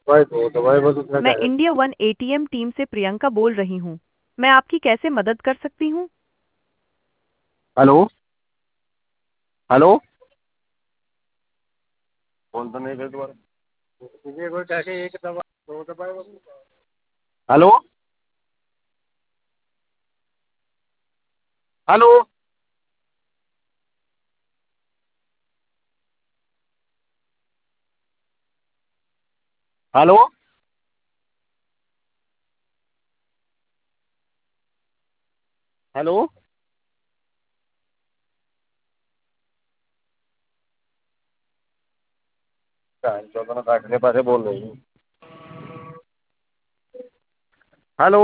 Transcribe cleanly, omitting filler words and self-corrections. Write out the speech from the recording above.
भाई तो भाई बस उसमें क्या मैं है। इंडिया वन एटीएम टीम से प्रियंका बोल रही हूँ। मैं आपकी कैसे मदद कर सकती हूँ? हेलो। हेलो। फोन तो नहीं गए दोबारा। ये कोई कैसे एक दवा दो दवाई बस। हेलो। हेलो। हेलो। हेलो। चौदह काटने पैसे बोल रही हूँ। हेलो।